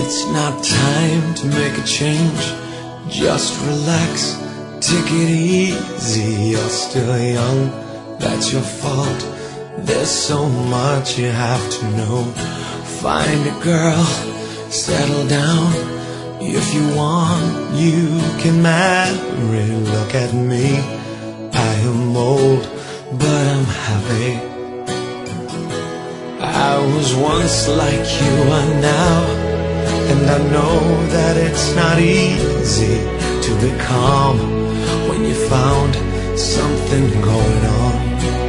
It's not time to make a change. Just relax, take it easy. You're still young, that's your fault. There's so much you have to know. Find a girl, settle down. If you want, you can marry. Look at me, I am old, but I'm happy. I was once like you are now, and I know that it's not easy to be calm when you found something going on.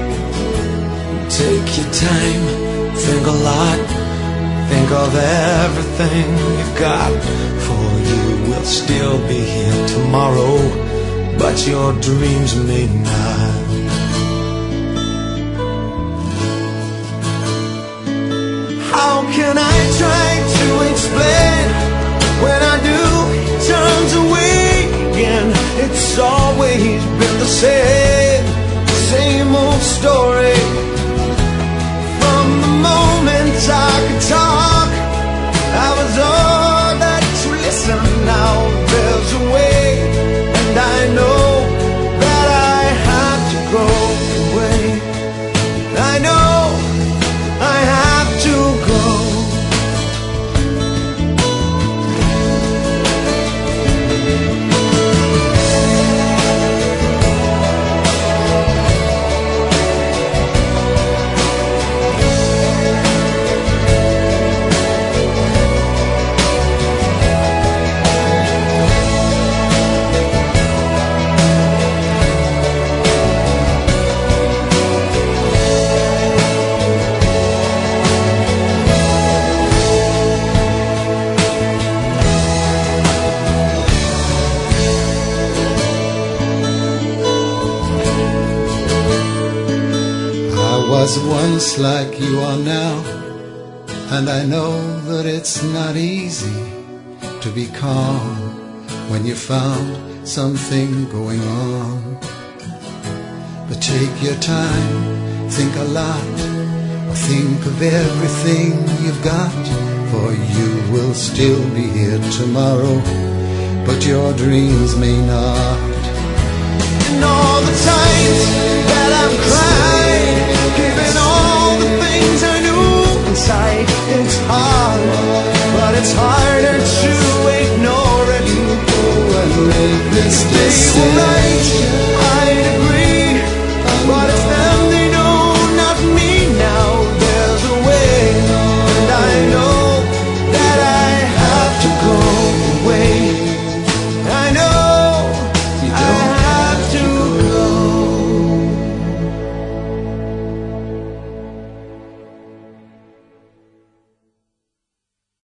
Take your time, think a lot, think of everything you've got. For you will still be here tomorrow, but your dreams may not. How can I try to explain when I do, he turns away again? It's always been the same old story. From the moment I could talk, I was all that you listen. Now there's a way, and I know that I have to go away. I know I have to go. Was once like you are now, and I know that it's not easy to be calm when you found something going on. But take your time, think a lot, think of everything you've got, for you will still be here tomorrow, but your dreams may not. And all the times that I've cried,